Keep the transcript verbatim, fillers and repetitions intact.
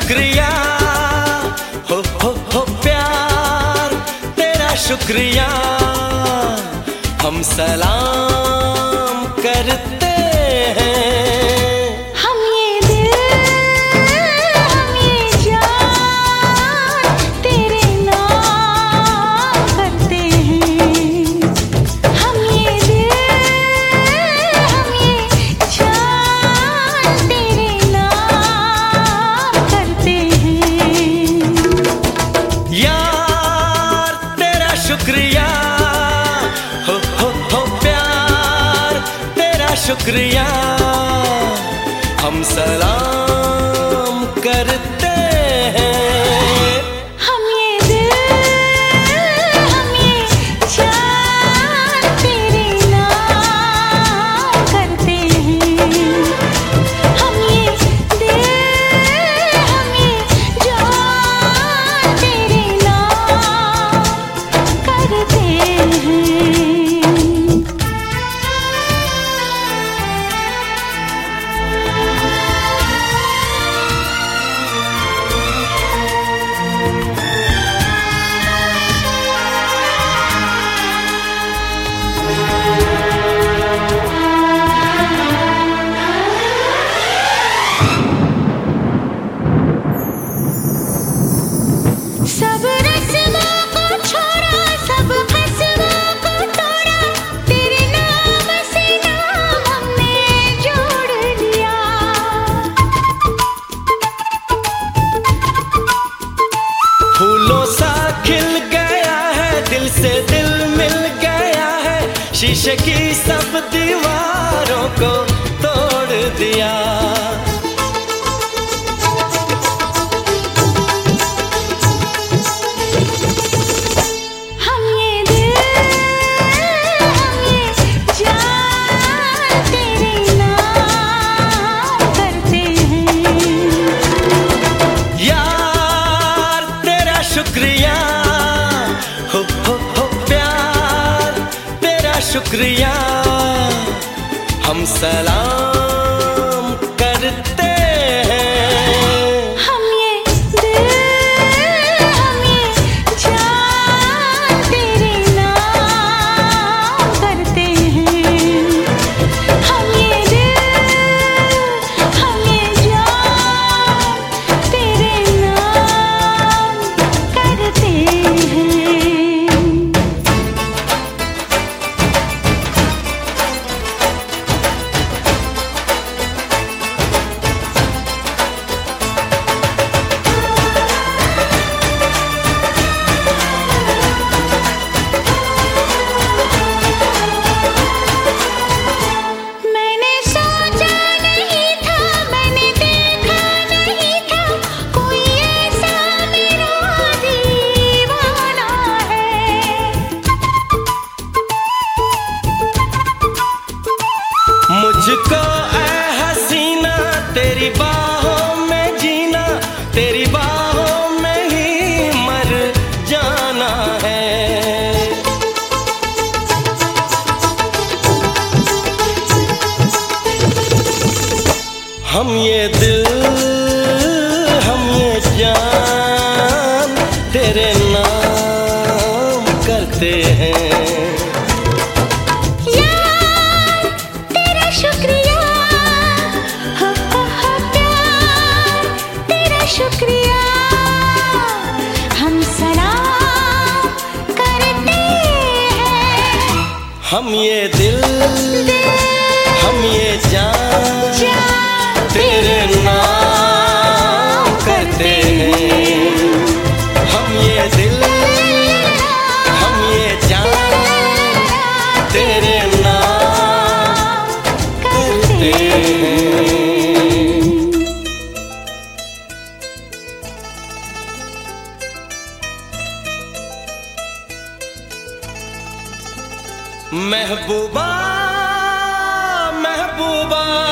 शुक्रिया, हो हो हो प्यार तेरा शुक्रिया, हम सलाम करते हैं। हम ये दिल, हम ये जान तेरे नाम करते हैं। हम ये दिल, हम ये जान तेरे नाम करते हैं। यार तेरा शुक्रिया, हो हो हो प्यार तेरा शुक्रिया, हम सलाम करते हैं। हम ये दिल, हम ये जान तेरे नाम करते हैं। हम ये दिल, हम ये जान तेरे नाम करते हैं। सब रस्मों को छोड़ा, सब खस्मों को तोड़ा, तेरे नाम से नाम हमने जोड़ लिया। फूलों सा खिल गया है, दिल से दिल मिल गया है, शीशे की सब दीवारों को तोड़ दिया। हम ये दिल, हम ये जान तेरे नाम करते हैं। यार तेरा शुक्रिया, हो हो हो प्यार तेरा शुक्रिया, हम सलाम करते हैं। हम ये दिल, हम ये जान तेरे नाम करते हैं। हम ये दिल, हम ये जान तेरे नाम करते हैं। मैंने सोचा नहीं था, मैंने देखा नहीं था, कोई ऐसा मेरा दीवाना है। मुझको ऐ हसीना तेरी बाहों में जीना, तेरी बाहों में ही मर जाना है। हम ये दिल, हम ये जान तेरे नाम करते हैं। यार तेरा शुक्रिया, हो हो हो प्यार तेरा शुक्रिया, हम सलाम करते हैं। हम ये दिल, हम ये जान तेरे नाम करते हैं। हम ये दिल, हम ये जान तेरे नाम करते हैं। महबूबा, महबूबा